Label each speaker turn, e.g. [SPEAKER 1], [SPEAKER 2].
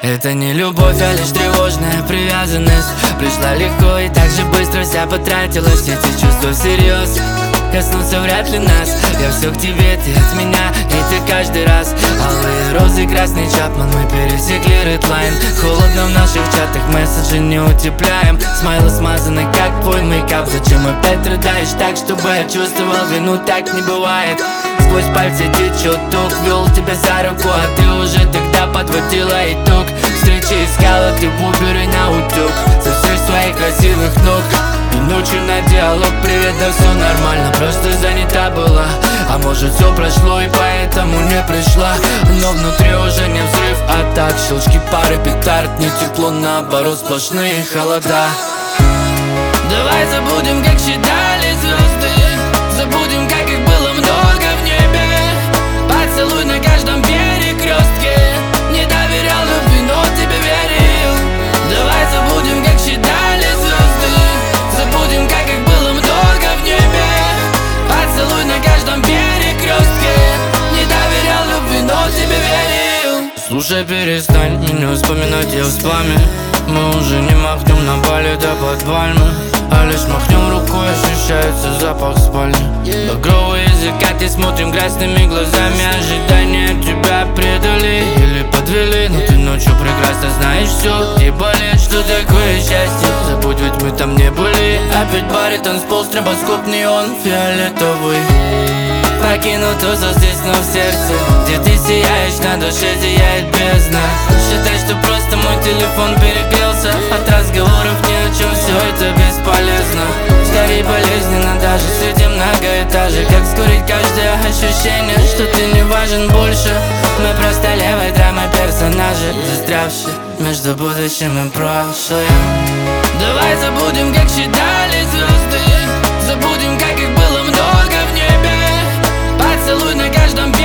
[SPEAKER 1] Это не любовь, а лишь тревожная привязанность. Пришла легко и так же быстро вся потратилась. Эти чувства всерьез коснутся вряд ли нас. Я все к тебе, ты от меня, и ты каждый раз. Алые розы, красный Чапман, мы пересекли редлайн. Холодно в наших чатах, месседжи не утепляем. Смайлы смазаны, как твой мейкап. Зачем опять рыдаешь так, чтобы я чувствовал вину? Так не бывает. Сквозь пальцы течет ток, вел тебя за руку, а ты уже тогда подводила итог. Встречи искала ты в Убере на утек со всех своих красивых ног. И ночью на диалог: привет, да все нормально, просто занята была. А может все прошло и поэтому не пришла. Но внутри уже не взрыв, а так щелчки пары петард. Не тепло, наоборот, сплошные холода. Давай забудем, как считали звезды. Забудем, как их было много в небе. Поцелуй на каждом перекрестке. Не доверял любви, но тебе верил. Давай забудем, как считали звезды. Забудем, как их было много в небе. Поцелуй на каждом перекрестке. Не доверял любви, но тебе верил. Слушай, перестань меня вспоминать, я в спаме. Мы уже не махнем на бале до подвальмы, а лишь махнем рукой, ощущается запах спальни. Багровые закаты, смотрим красными глазами. Ожидания тебя предали или подвели, но ты ночью прекрасно знаешь все. И болит, что такое счастье. Забудь, ведь мы там не были. Опять баре, танцпол, стробоскоп, неон фиолетовый. Покинут узел здесь, но в сердце, где ты сияешь, на душе зияет бездна. Считай, что просто мой телефон перегрелся. От разговоров ни о чем, все это бесполезно. Скорее болезненно даже среди многоэтажек. Как скурить каждое ощущение, что ты не важен больше. Мы просто левой драмой персонажи, застрявшие между будущим и прошлым. Давай забудем, как считали звезды. Забудем, как их было много в небе. Поцелуй на каждом